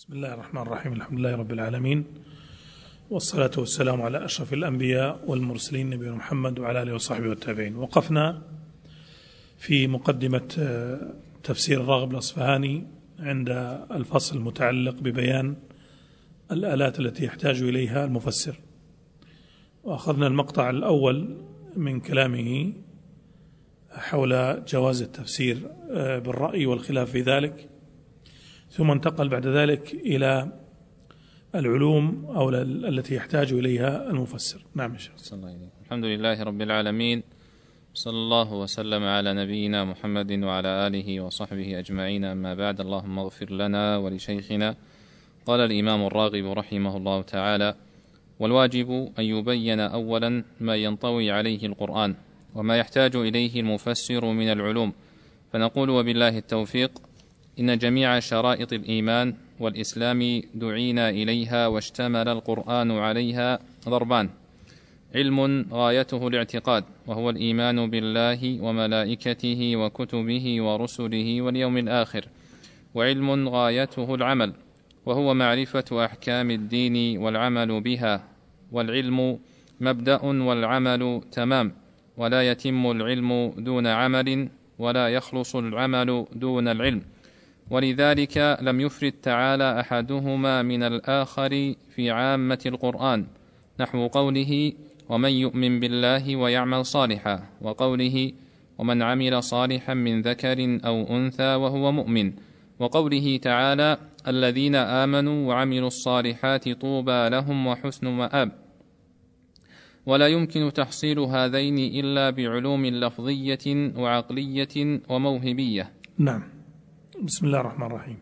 بسم الله الرحمن الرحيم. الحمد لله رب العالمين، والصلاة والسلام على أشرف الأنبياء والمرسلين نبينا محمد وعلى آله وصحبه والتابعين. وقفنا في مقدمة تفسير الراغب الأصفهاني عند الفصل المتعلق ببيان الآلات التي يحتاج إليها المفسر، وأخذنا المقطع الأول من كلامه حول جواز التفسير بالرأي والخلاف في ذلك، ثم انتقل بعد ذلك إلى العلوم أو التي يحتاج إليها المفسر. نعم. الحمد لله رب العالمين، صلى الله وسلم على نبينا محمد وعلى آله وصحبه أجمعين. أما بعد، اللهم اغفر لنا ولشيخنا. قال الإمام الراغب رحمه الله تعالى: والواجب أن يبين أولا ما ينطوي عليه القرآن وما يحتاج إليه المفسر من العلوم، فنقول وبالله التوفيق: إن جميع شرائط الإيمان والإسلام دعينا إليها، واشتمل القرآن عليها ضربان: علم غايته الاعتقاد وهو الإيمان بالله وملائكته وكتبه ورسله واليوم الآخر، وعلم غايته العمل وهو معرفة أحكام الدين والعمل بها، والعلم مبدأ والعمل تمام، ولا يتم العلم دون عمل، ولا يخلص العمل دون العلم، ولذلك لم يفرد تعالى أحدهما من الآخر في عامة القرآن، نحو قوله: ومن يؤمن بالله ويعمل صالحا، وقوله: ومن عمل صالحا من ذكر أو أنثى وهو مؤمن، وقوله تعالى: الذين آمنوا وعملوا الصالحات طوبى لهم وحسن مآب. ولا يمكن تحصيل هذين إلا بعلوم لفظية وعقلية وموهبية. نعم. بسم الله الرحمن الرحيم.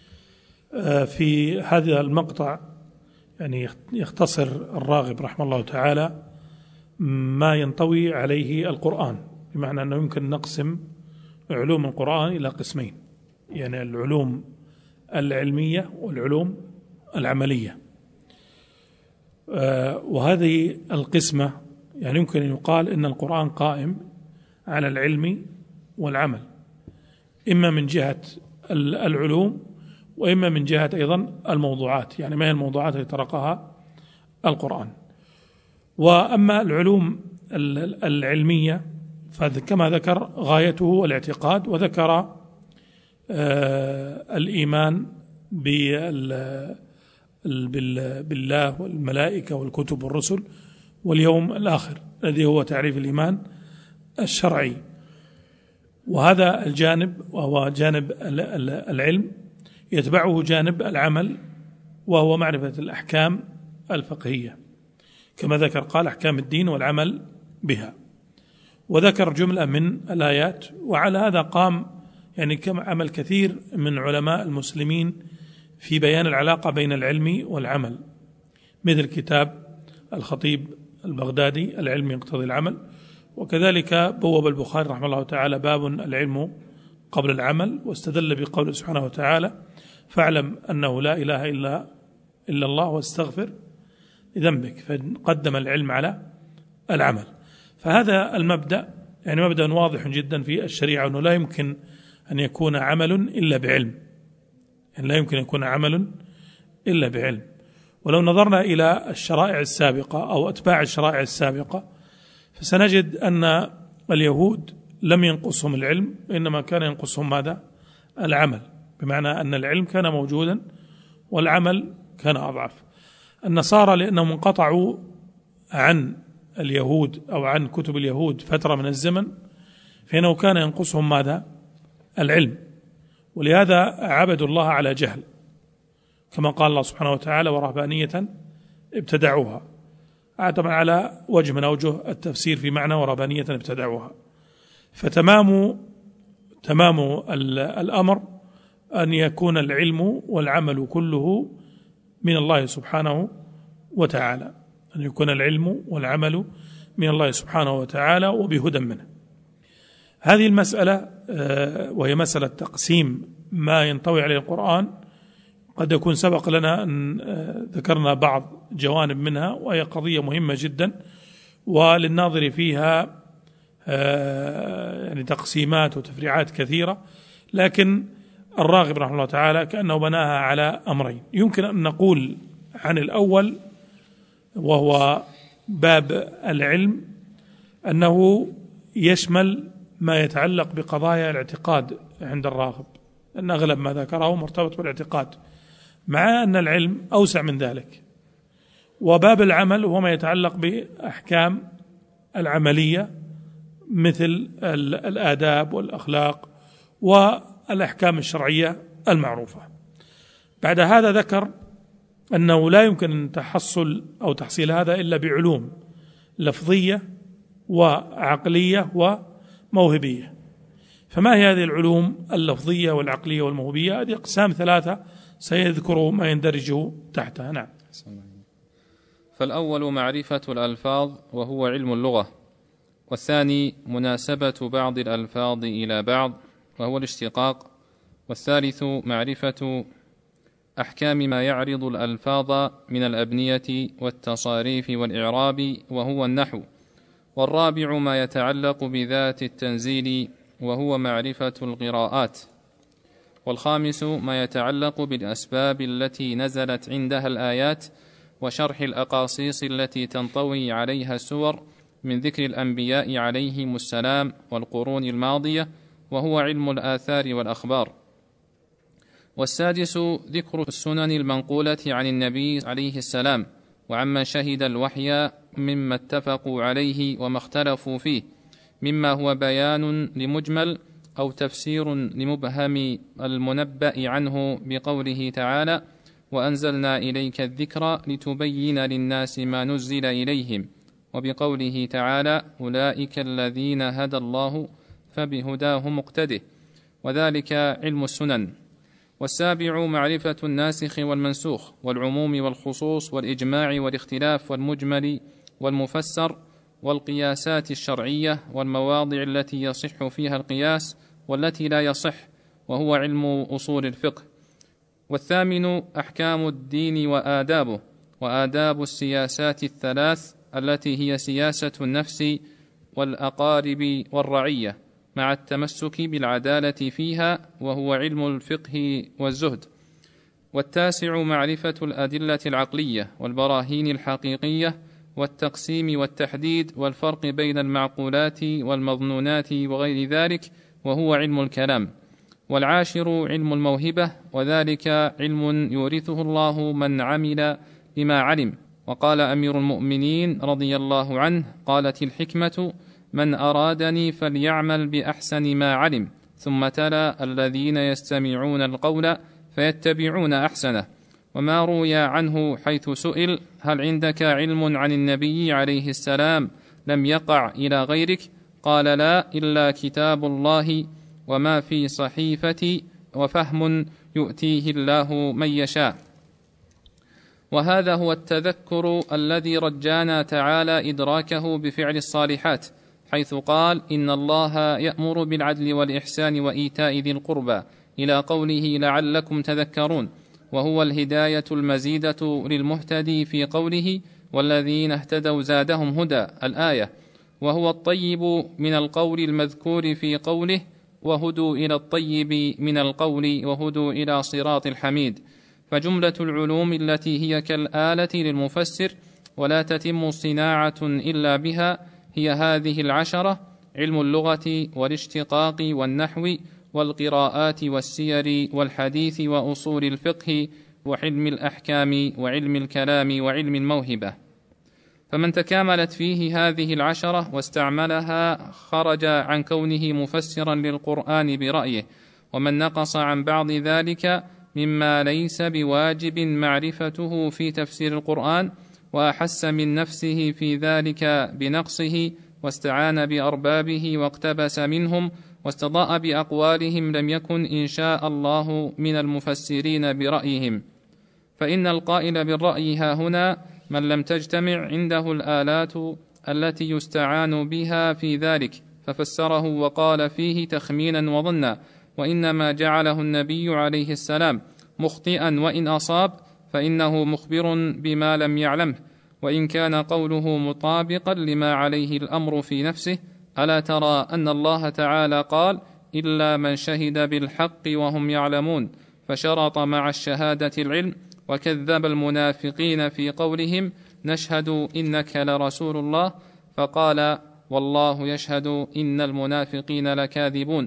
في هذا المقطع يعني يختصر الراغب رحمه الله تعالى ما ينطوي عليه القرآن، بمعنى أنه يمكن نقسم علوم القرآن إلى قسمين، يعني العلوم العلمية والعلوم العملية. وهذه القسمة يعني يمكن أن يقال إن القرآن قائم على العلم والعمل، إما من جهة العلوم وإما من جهة أيضا الموضوعات، يعني ما هي الموضوعات التي طرقها القرآن. وأما العلوم العلمية فكما ذكر غايته الاعتقاد، وذكر الإيمان بالله والملائكة والكتب والرسل واليوم الآخر الذي هو تعريف الإيمان الشرعي. وهذا الجانب وهو جانب العلم يتبعه جانب العمل وهو معرفة الأحكام الفقهية، كما ذكر قال: أحكام الدين والعمل بها، وذكر جملة من الآيات. وعلى هذا قام يعني كما عمل كثير من علماء المسلمين في بيان العلاقة بين العلم والعمل، مثل كتاب الخطيب البغدادي العلم يقتضي العمل، وكذلك بوب البخاري رحمه الله تعالى باب العلم قبل العمل، واستدل بقوله سبحانه وتعالى: فاعلم أنه لا إله إلا الله واستغفر لذنبك، فقدم العلم على العمل. فهذا المبدأ يعني مبدأ واضح جدا في الشريعة، أنه لا يمكن أن يكون عمل إلا بعلم، يعني لا يمكن أن يكون عمل إلا بعلم. ولو نظرنا إلى الشرائع السابقة أو أتباع الشرائع السابقة فسنجد أن اليهود لم ينقصهم العلم، إنما كان ينقصهم ماذا؟ العمل، بمعنى أن العلم كان موجودا والعمل كان أضعف. النصارى لأنهم انقطعوا عن اليهود أو عن كتب اليهود فترة من الزمن، فإنه كان ينقصهم ماذا؟ العلم، ولهذا عبدوا الله على جهل، كما قال الله سبحانه وتعالى: ورهبانية ابتدعوها، طبعا على وجه من أوجه التفسير في معنى ورهبانية ابتدعوها. فتمام الأمر أن يكون العلم والعمل كله من الله سبحانه وتعالى، أن يكون العلم والعمل من الله سبحانه وتعالى وبهدى منه. هذه المسألة وهي مسألة تقسيم ما ينطوي عليه القرآن قد يكون سبق لنا أن ذكرنا بعض جوانب منها، وهي قضية مهمة جدا وللناظر فيها يعني تقسيمات وتفريعات كثيرة، لكن الراغب رحمه الله تعالى كأنه بناها على أمرين. يمكن أن نقول عن الأول وهو باب العلم أنه يشمل ما يتعلق بقضايا الاعتقاد عند الراغب، أن أغلب ما ذكره مرتبط بالاعتقاد، مع أن العلم أوسع من ذلك. وباب العمل هو ما يتعلق بأحكام العملية مثل الآداب والأخلاق والأحكام الشرعية المعروفة. بعد هذا ذكر أنه لا يمكن أن تحصل أو تحصيل هذا إلا بعلوم لفظية وعقلية وموهبية. فما هي هذه العلوم اللفظية والعقلية والموهبية؟ هذه أقسام ثلاثة سيذكر ما يندرج تحتها. نعم. فالأول معرفة الألفاظ وهو علم اللغة، والثاني مناسبة بعض الألفاظ إلى بعض وهو الاشتقاق، والثالث معرفة أحكام ما يعرض الألفاظ من الأبنية والتصاريف والإعراب وهو النحو، والرابع ما يتعلق بذات التنزيل وهو معرفة القراءات، والخامس ما يتعلق بالأسباب التي نزلت عندها الآيات وشرح الأقاصيص التي تنطوي عليها السور من ذكر الأنبياء عليهم السلام والقرون الماضية وهو علم الآثار والأخبار، والسادس ذكر السنن المنقولة عن النبي عليه السلام وعمن شهد الوحي مما اتفقوا عليه وما اختلفوا فيه، مما هو بيان لمجمل أو تفسير لمبهم المنبأ عنه بقوله تعالى: وأنزلنا إليك الذكر لتبين للناس ما نزل إليهم، وبقوله تعالى: أولئك الذين هدى الله فبهداه مقتده، وذلك علم السنن. والسابع معرفة الناسخ والمنسوخ والعموم والخصوص والإجماع والاختلاف والمجمل والمفسر والقياسات الشرعية والمواضع التي يصح فيها القياس والتي لا يصح وهو علم أصول الفقه. والثامن أحكام الدين وآدابه وآداب السياسات الثلاث التي هي سياسة النفس والأقارب والرعية مع التمسك بالعدالة فيها وهو علم الفقه والزهد. والتاسع معرفة الأدلة العقلية والبراهين الحقيقية والتقسيم والتحديد والفرق بين المعقولات والمظنونات وغير ذلك وهو علم الكلام. والعاشر علم الموهبة، وذلك علم يورثه الله من عمل بما علم. وقال أمير المؤمنين رضي الله عنه: قالت الحكمة: من أرادني فليعمل بأحسن ما علم. ثم تلا: الذين يستمعون القول فيتبعون أحسنه. وما روي عنه حيث سئل: هل عندك علم عن النبي عليه السلام لم يقع إلى غيرك؟ قال: لا، إلا كتاب الله وما في صحيفتي وفهم يؤتيه الله من يشاء. وهذا هو التذكر الذي رجانا تعالى إدراكه بفعل الصالحات، حيث قال: إن الله يأمر بالعدل والإحسان وإيتاء ذي القربى، إلى قوله: لعلكم تذكرون، وهو الهداية المزيدة للمهتدي في قوله: والذين اهتدوا زادهم هدى، الآية. وهو الطيب من القول المذكور في قوله: وهدوا إلى الطيب من القول وهدوا إلى صراط الحميد. فجملة العلوم التي هي كالآلة للمفسر ولا تتم صناعة إلا بها هي هذه العشرة: علم اللغة والاشتقاق والنحو والقراءات والسير والحديث وأصول الفقه وعلم الأحكام وعلم الكلام وعلم الموهبة. فمن تكاملت فيه هذه العشرة واستعملها خرج عن كونه مفسرا للقرآن برأيه، ومن نقص عن بعض ذلك مما ليس بواجب معرفته في تفسير القرآن وأحس من نفسه في ذلك بنقصه واستعان بأربابه واقتبس منهم واستضاء بأقوالهم لم يكن إن شاء الله من المفسرين برأيهم. فإن القائل بالرأي ها هنا من لم تجتمع عنده الآلات التي يستعان بها في ذلك، ففسره وقال فيه تخمينا وظنا، وإنما جعله النبي عليه السلام مخطئا وإن أصاب فإنه مخبر بما لم يعلمه، وإن كان قوله مطابقا لما عليه الأمر في نفسه. ألا ترى أن الله تعالى قال: إلا من شهد بالحق وهم يعلمون، فشرط مع الشهادة العلم، وكذب المنافقين في قولهم نشهد إنك لرسول الله، فقال والله يشهد إن المنافقين لكاذبون.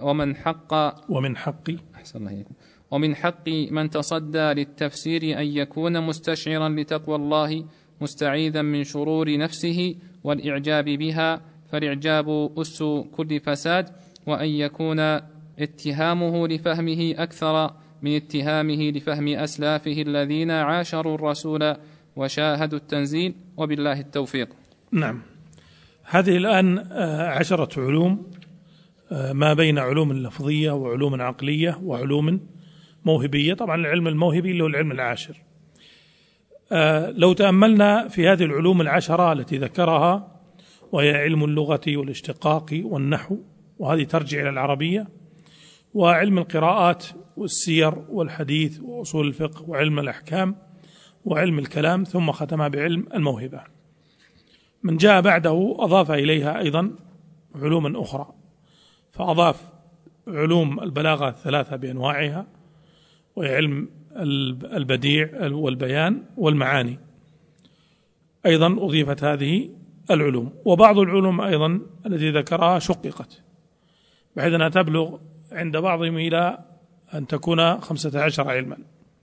ومن حق من تصدى للتفسير أن يكون مستشعرا لتقوى الله مستعيذا من شرور نفسه والإعجاب بها، فالإعجاب أس كل فساد، وأن يكون اتهامه لفهمه أكثر من اتهامه لفهم أسلافه الذين عاشروا الرسول وشاهدوا التنزيل، وبالله التوفيق. نعم، هذه الآن 10 علوم، ما بين علوم لفظية وعلوم عقلية وعلوم موهبية. طبعا العلم الموهبي اللي هو العلم العاشر. لو تأملنا في هذه العلوم 10 التي ذكرها، وهي علم اللغة والاشتقاق والنحو، وهذه ترجع إلى العربية، وعلم القراءات والسير والحديث وأصول الفقه وعلم الأحكام وعلم الكلام، ثم ختمها بعلم الموهبة. من جاء بعده أضاف إليها أيضا علوما أخرى، فأضاف علوم البلاغة 3 بأنواعها، وهي علم البديع والبيان والمعاني، أيضا أضيفت هذه العلوم. وبعض العلوم أيضا التي ذكرها شققت بحيث أنها تبلغ عند بعضهم إلى أن تكون 15 علما.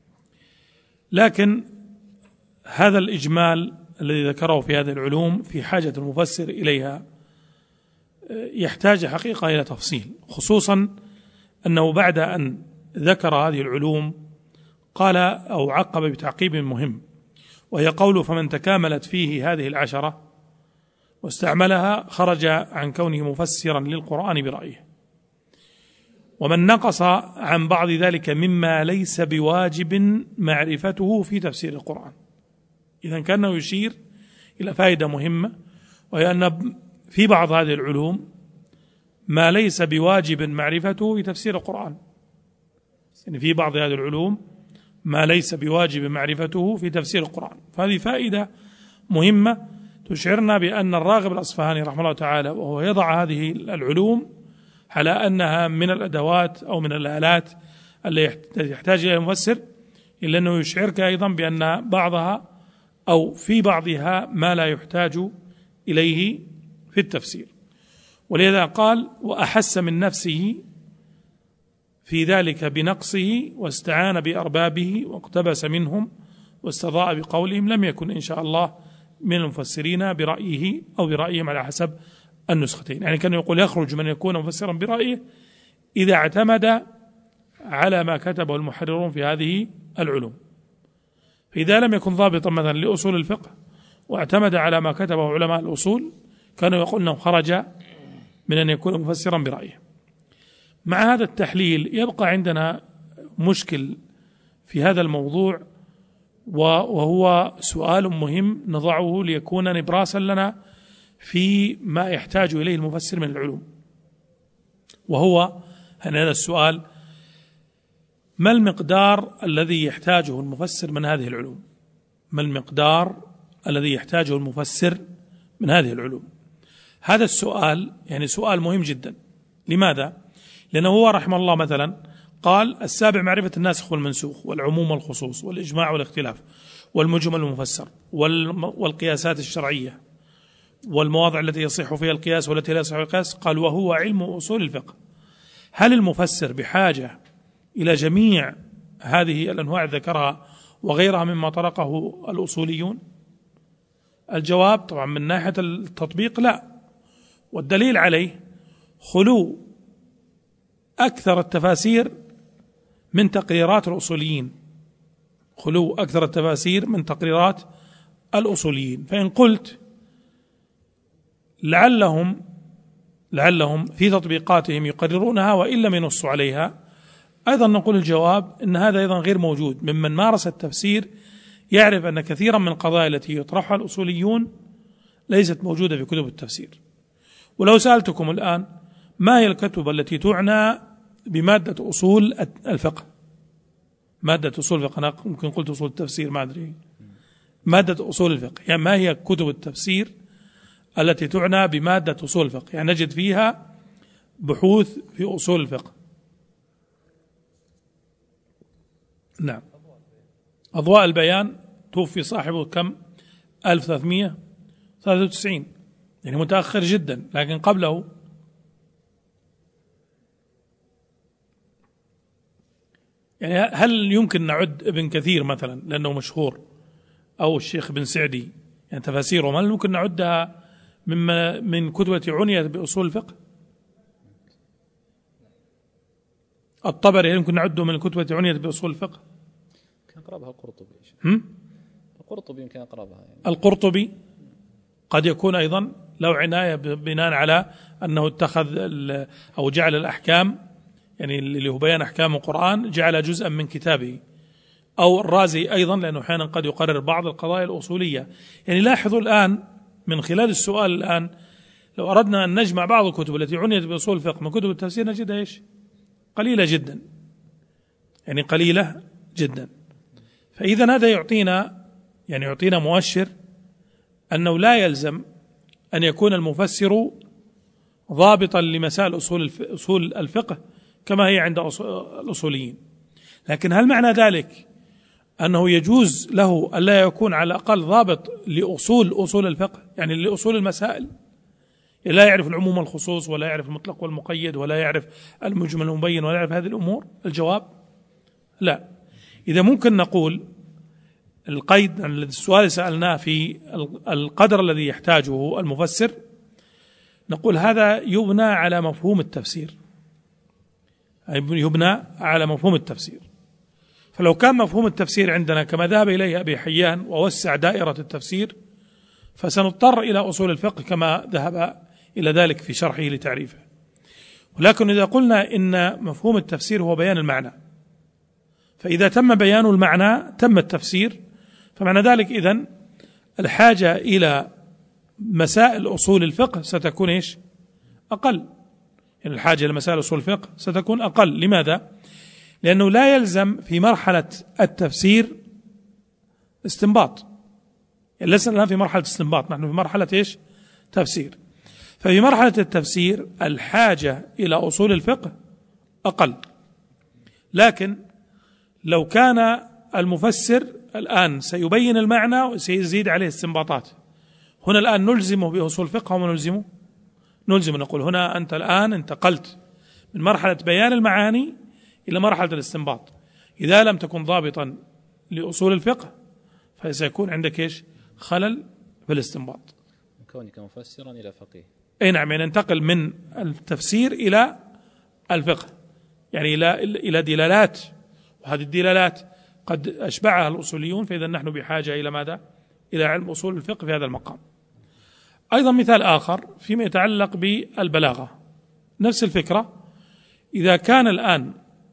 لكن هذا الإجمال الذي ذكره في هذه العلوم في حاجة المفسر إليها يحتاج حقيقة إلى تفصيل، خصوصا أنه بعد أن ذكر هذه العلوم قال أو عقب بتعقيب مهم، وهي قوله فمن تكاملت فيه هذه 10 واستعملها خرج عن كونه مفسرا للقرآن برأيه، ومن نقص عن بعض ذلك مما ليس بواجب معرفته في تفسير القرآن. إذن كأنه يشير إلى فائدة مهمة، وهي أن في بعض هذه العلوم ما ليس بواجب معرفته في تفسير القرآن، يعني في بعض هذه العلوم ما ليس بواجب معرفته في تفسير القرآن. فهذه فائدة مهمة تشعرنا بأن الراغب الأصفهاني رحمه الله تعالى وهو يضع هذه العلوم على أنها من الأدوات أو من الآلات التي يحتاج إليها المفسر، إلا أنه يشعرك أيضا بأن بعضها أو في بعضها ما لا يحتاج إليه في التفسير. ولذا قال وأحس من نفسه في ذلك بنقصه واستعان بأربابه واقتبس منهم واستضاء بقولهم، لم يكن إن شاء الله من المفسرين برأيه أو برأيهم على حسب النسختين. يعني كان يقول يخرج من يكون مفسرا برأيه إذا اعتمد على ما كتبه المحررون في هذه العلوم. فإذا لم يكن ضابطا مثلا لأصول الفقه واعتمد على ما كتبه علماء الأصول كانوا يقول أنه خرج من أن يكون مفسرا برأيه. مع هذا التحليل يبقى عندنا مشكل في هذا الموضوع، وهو سؤال مهم نضعه ليكون نبراسا لنا في ما يحتاج إليه المفسر من العلوم، وهو هذا السؤال: ما المقدار الذي يحتاجه المفسر من هذه العلوم؟ ما المقدار الذي يحتاجه المفسر من هذه العلوم؟ هذا السؤال يعني سؤال مهم جدا. لماذا؟ لأنه هو رحمه الله مثلا قال: 7 معرفة الناسخ والمنسوخ والعموم والخصوص والإجماع والاختلاف والمجمل والمفسر والقياسات الشرعية والمواضع التي يصح فيها القياس والتي لا يصح القياس. قال: وهو علم أصول الفقه. هل المفسر بحاجة إلى جميع هذه الأنواع ذكرها وغيرها مما طرقه الأصوليون؟ الجواب طبعا من ناحية التطبيق لا، والدليل عليه خلو أكثر التفاسير من تقريرات الأصوليين، خلو أكثر التفاسير من تقريرات الأصوليين. فإن قلت لعلهم في تطبيقاتهم يقررونها وإن لم ينصوا عليها، أيضا نقول الجواب إن هذا أيضا غير موجود. ممن مارس التفسير يعرف أن كثيرا من القضايا التي يطرحها الأصوليون ليست موجودة في كتب التفسير. ولو سألتكم الآن ما هي الكتب التي تعنى بمادة أصول الفقه، مادة أصول الفقه، أنا ممكن قلت أصول التفسير ما أدري، مادة أصول الفقه، يعني ما هي كتب التفسير التي تعنى بمادة أصول الفقه؟ يعني نجد فيها بحوث في أصول الفقه. نعم. أضواء البيان توفي صاحبه كم؟ 1393، يعني متأخر جدا، لكن قبله يعني هل يمكن نعد ابن كثير مثلا لأنه مشهور، أو الشيخ ابن سعدي، يعني تفاسيرهم هل ممكن نعدها من كتب عنيت بأصول الفقه؟ الطبري يمكن نعده من الكتب عنيت بأصول الفقه؟ يمكن أقربها القرطبي. القرطبي يمكن أقربها يعني. القرطبي قد يكون أيضا له عناية بناء على أنه اتخذ أو جعل الأحكام، يعني اللي هو بيان أحكام القرآن جعل جزءا من كتابه، أو الرازي أيضا لأنه أحيانا قد يقرر بعض القضايا الأصولية. يعني لاحظوا الآن من خلال السؤال الآن، لو أردنا أن نجمع بعض الكتب التي عنيت بأصول الفقه من كتب التفسير نجدها إيش؟ قليلة جدا، يعني قليلة جدا. فإذا هذا يعطينا مؤشر أنه لا يلزم أن يكون المفسر ضابطا لمسائل أصول الفقه كما هي عند الأصوليين. لكن هل معنى ذلك أنه يجوز له ألا يكون على الأقل ضابط لأصول الفقه، يعني لأصول المسائل، لا يعرف العموم والخصوص، ولا يعرف المطلق والمقيد، ولا يعرف المجمل والمبين، ولا يعرف هذه الأمور؟ الجواب لا. إذا ممكن نقول القيد، السؤال اللي سألناه في القدر الذي يحتاجه المفسر، نقول هذا يبنى على مفهوم التفسير، يبنى على مفهوم التفسير. فلو كان مفهوم التفسير عندنا كما ذهب إليه أبي حيان ووسع دائرة التفسير، فسنضطر إلى أصول الفقه كما ذهب إلى ذلك في شرحه لتعريفه. ولكن إذا قلنا إن مفهوم التفسير هو بيان المعنى، فإذا تم بيان المعنى تم التفسير، فمعنى ذلك إذن الحاجة إلى مسائل أصول الفقه ستكون إيش؟ أقل. يعني الحاجة إلى مسائل أصول الفقه ستكون أقل. لماذا؟ لأنه لا يلزم في مرحلة التفسير استنباط، يعني لسنا الآن في مرحلة استنباط، نحن في مرحلة إيش؟ تفسير. ففي مرحلة التفسير الحاجة إلى أصول الفقه أقل. لكن لو كان المفسر الآن سيبين المعنى وسيزيد عليه استنباطات، هنا الآن نلزمه بأصول الفقه وما نلزمه نقول هنا أنت الآن انتقلت من مرحلة بيان المعاني إلى مرحلة الاستنباط. إذا لم تكن ضابطا لأصول الفقه فسيكون عندك إيش؟ خلل في الاستنباط. من كونك مفسرا إلى فقيه. أي نعم، يعني ننتقل من التفسير إلى الفقه، يعني إلى دلالات، وهذه الدلالات قد أشبعها الأصوليون، فإذا نحن بحاجة إلى ماذا؟ إلى علم أصول الفقه في هذا المقام. أيضا مثال آخر فيما يتعلق بالبلاغة، نفس الفكرة. إذا كان الآن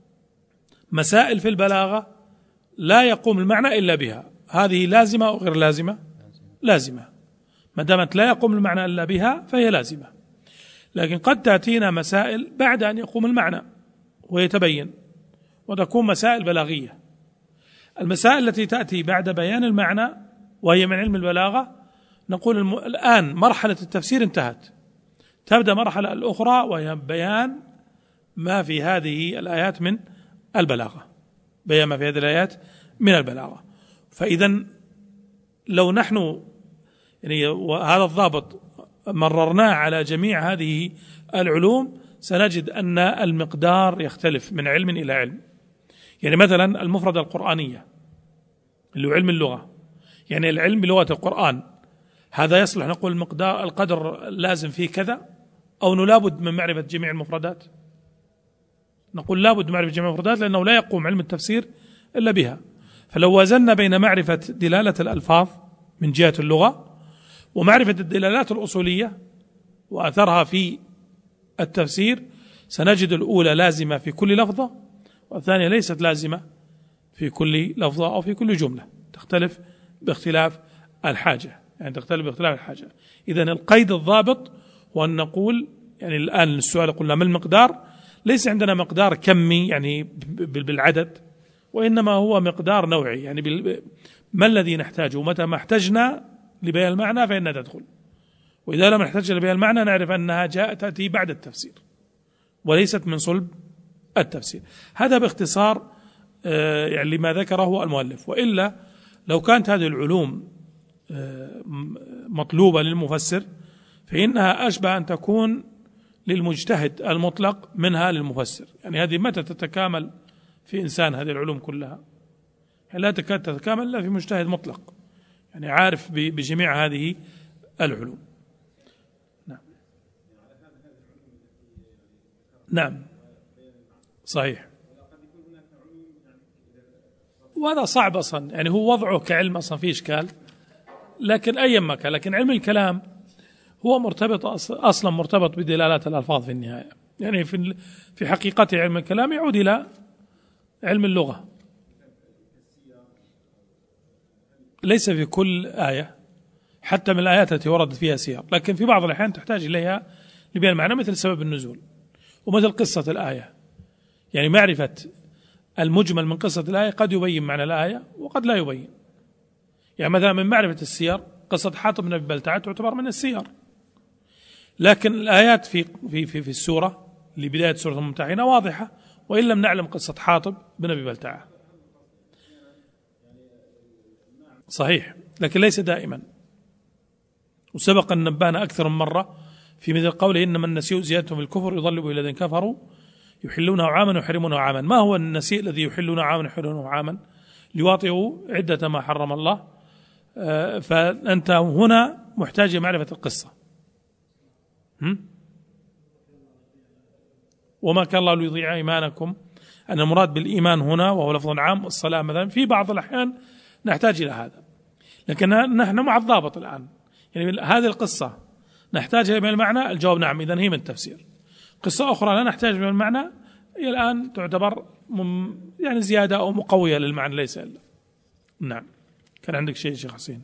مسائل في البلاغة لا يقوم المعنى إلا بها، هذه لازمة أو غير لازمة؟ لازمة. ما دامت لا يقوم المعنى إلا بها فهي لازمة. لكن قد تأتينا مسائل بعد أن يقوم المعنى ويتبين، وتكون مسائل بلاغية. المسائل التي تأتي بعد بيان المعنى وهي من علم البلاغة، نقول الآن مرحلة التفسير انتهت، تبدأ مرحلة الأخرى وهي بيان ما في هذه الآيات من البلاغة، بيان ما في هذه الآيات من البلاغة. فإذا لو نحن يعني وهذا الضابط مررناه على جميع هذه العلوم، سنجد أن المقدار يختلف من علم إلى علم. يعني مثلا المفردة القرآنية اللي هو علم اللغة، يعني العلم بلغة القرآن، هذا يصلح نقول المقدار القدر لازم فيه كذا، أو أنه لابد من معرفة جميع المفردات؟ نقول لابد من معرفة جميع المفردات، لأنه لا يقوم علم التفسير إلا بها. فلو وزننا بين معرفة دلالة الألفاظ من جهة اللغة ومعرفة الدلالات الأصولية وأثرها في التفسير، سنجد الأولى لازمة في كل لفظة، والثانية ليست لازمة في كل لفظة أو في كل جملة، تختلف باختلاف الحاجة، يعني تختلف باختلاف الحاجة. إذن القيد الضابط هو أن نقول، يعني الآن السؤال قلنا ما المقدار؟ ليس عندنا مقدار كمي يعني بالعدد، وإنما هو مقدار نوعي، يعني ما الذي نحتاجه، متى ما احتجنا لبيان المعنى فإنها تدخل، وإذا لم نحتاج لبيان المعنى نعرف أنها تأتي بعد التفسير. وليست من صلب التفسير. هذا باختصار يعني لما ذكره المؤلف. وإلا لو كانت هذه العلوم مطلوبة للمفسر فإنها أشبه أن تكون للمجتهد المطلق منها للمفسر. يعني هذه متى تتكامل في إنسان هذه العلوم كلها؟ يعني لا تكاد تتكامل إلا في مجتهد مطلق، يعني عارف بجميع هذه العلوم. نعم نعم صحيح. وهذا صعب أصلا، يعني هو وضعه كعلم أصلا فيه إشكال، لكن أيما كان، لكن علم الكلام هو مرتبط أصلا مرتبط بدلالات الألفاظ في النهاية. يعني في حقيقته علم الكلام يعود إلى علم اللغة. ليس في كل آية، حتى من الآيات التي وردت فيها سير، لكن في بعض الأحيان تحتاج إليها لبيان المعنى، مثل سبب النزول ومثل قصة الآية. يعني معرفة المجمل من قصة الآية قد يبين معنى الآية وقد لا يبين. يعني مثلا من معرفة السير قصة حاطب بن أبي بلتعة تعتبر من السير، لكن الآيات في السورة لبداية سورة الممتحنة واضحة، وإن لم نعلم قصة حاطب بن أبي بلتعة. صحيح، لكن ليس دائما. وسبق أن نبهنا أكثر من مرة في مثل قوله إنما النسيء زيادة في الكفر يضل به الذين كفروا يحلونه عاما ويحرمونه عاما. ما هو النسيء الذي يحلونه عاما ويحرمونه عاما؟ ليواطئوا عدة ما حرم الله. فأنت هنا محتاج معرفة القصة. وما كان الله ليضيع إيمانكم، أن المراد بالإيمان هنا وهو لفظ عام، والصلاة مثلا في بعض الأحيان نحتاج إلى هذا، لكن نحن مع الضابط الآن. يعني هذه القصة نحتاج إلى المعنى، الجواب نعم، إذن هي من التفسير. قصة أخرى لا نحتاج إلى المعنى، هي الآن تعتبر يعني زيادة أو مقوية للمعنى، ليس إلا. نعم. كان عندك شيء شيخ حسين؟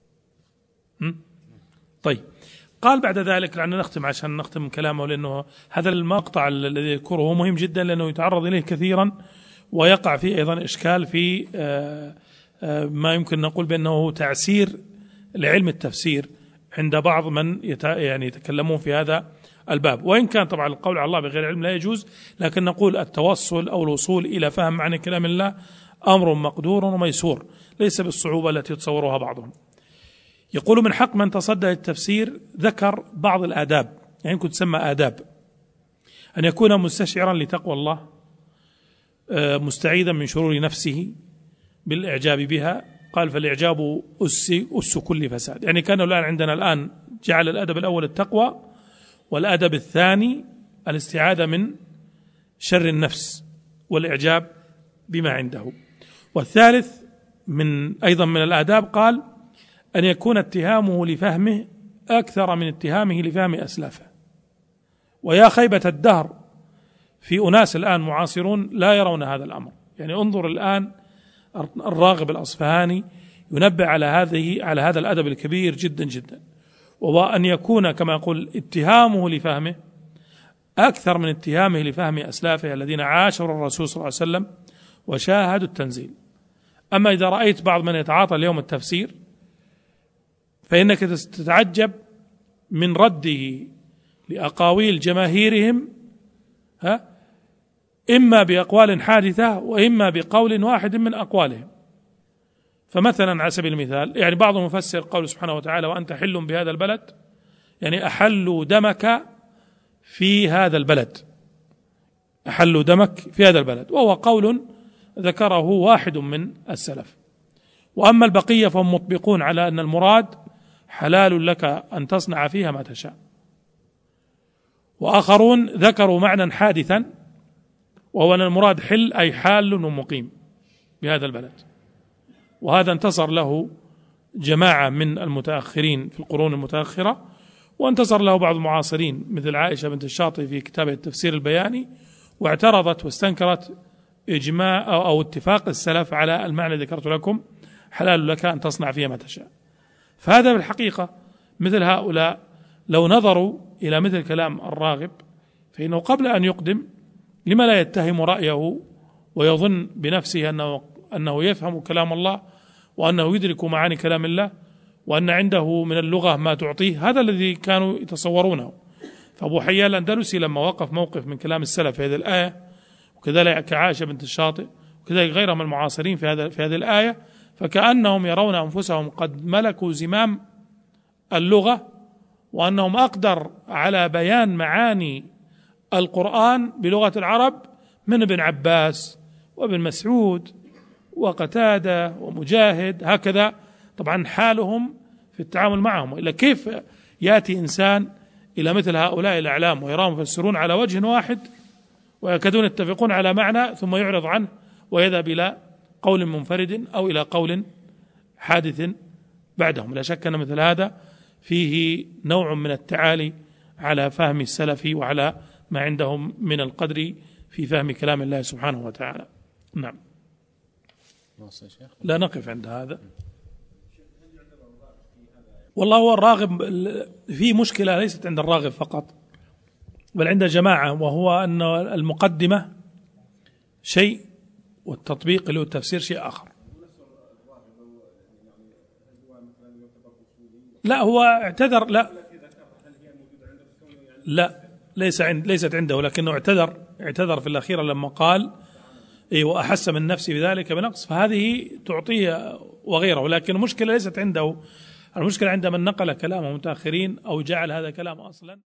طيب، قال بعد ذلك، لأن نختم عشان نختم كلامه، لأنه هذا المقطع الذي يذكره مهم جدا، لأنه يتعرض إليه كثيرا ويقع فيه أيضا إشكال في ما يمكن نقول بأنه تعسير لعلم التفسير عند بعض من يعني يتكلمون في هذا الباب. وإن كان طبعا القول على الله بغير علم لا يجوز، لكن نقول التوصل أو الوصول إلى فهم معنى كلام الله أمر مقدور وميسور، ليس بالصعوبة التي تصورها بعضهم. يقول من حق من تصدى للتفسير، ذكر بعض الآداب، يعني كنت تسمى آداب: أن يكون مستشعرا لتقوى الله، مستعيذا من شرور نفسه بالإعجاب بها. قال فالإعجاب أس كل فساد. يعني كان الآن جعل الأدب الأول التقوى، والأدب الثاني الاستعاذة من شر النفس والإعجاب بما عنده. والثالث أيضا من الآداب قال أن يكون اتهامه لفهمه أكثر من اتهامه لفهم أسلافه. ويا خيبة الدهر في أناس الآن معاصرون لا يرون هذا الأمر. يعني انظر الآن الراغب الأصفهاني ينبه على هذا الأدب الكبير جدا جدا، وهو أن يكون كما يقول اتهامه لفهمه أكثر من اتهامه لفهم أسلافه الذين عاشروا الرسول صلى الله عليه وسلم وشاهدوا التنزيل. أما إذا رأيت بعض من يتعاطى اليوم التفسير فإنك تتعجب من رده لأقاويل جماهيرهم، إما بأقوال حادثة وإما بقول واحد من أقوالهم. فمثلا على سبيل المثال، يعني بعضهم يفسر قول سبحانه وتعالى وأنت حل بهذا البلد، يعني أحلوا دمك في هذا البلد، أحلوا دمك في هذا البلد، وهو قول ذكره واحد من السلف. وأما البقية فهم مطبقون على أن المراد حلال لك أن تصنع فيها ما تشاء. وآخرون ذكروا معنى حادثا، وهو أن المراد حل أي حال ومقيم بهذا البلد. وهذا انتصر له جماعة من المتأخرين في القرون المتأخرة، وانتصر له بعض المعاصرين مثل عائشة بنت الشاطئ في كتابه التفسير البياني، واعترضت واستنكرت إجماع أو اتفاق السلف على المعنى الذي ذكرت لكم، حلال لك أن تصنع فيها ما تشاء. فهذا بالحقيقة مثل هؤلاء لو نظروا إلى مثل كلام الراغب فإنه قبل أن يقدم لما لا يتهم رأيه ويظن بنفسه أنه يفهم كلام الله وأنه يدرك معاني كلام الله وأن عنده من اللغة ما تعطيه. هذا الذي كانوا يتصورونه. فأبو حيان الأندلسي لما وقف موقف من كلام السلف في هذه الآية، وكذلك عائشة بنت الشاطئ وكذلك غيرهم المعاصرين في هذه الآية، فكأنهم يرون أنفسهم قد ملكوا زمام اللغة، وأنهم أقدر على بيان معاني القرآن بلغة العرب من ابن عباس وابن مسعود وقتادة ومجاهد، هكذا طبعا حالهم في التعامل معهم. وإلا كيف يأتي إنسان إلى مثل هؤلاء الأعلام ويراهم يفسرون على وجه واحد ويكادون يتفقون على معنى، ثم يعرض عنه ويذهب إلى قول منفرد أو إلى قول حادث بعدهم؟ لا شك أن مثل هذا فيه نوع من التعالي على فهم السلف وعلى ما عندهم من القدر في فهم كلام الله سبحانه وتعالى. نعم. لا نقف عند هذا. والله هو الراغب في مشكلة ليست عند الراغب فقط، بل عند جماعة، وهو أن المقدمة شيء والتطبيق اللي هو التفسير شيء آخر. لا هو اعتذر، لا ليست عنده، لكنه اعتذر في الأخيرة لما قال وأحس من نفسه بذلك بنقص، فهذه تعطيه وغيره. ولكن المشكلة ليست عنده، المشكلة عند من نقل كلامه متأخرين أو جعل هذا كلام أصلا.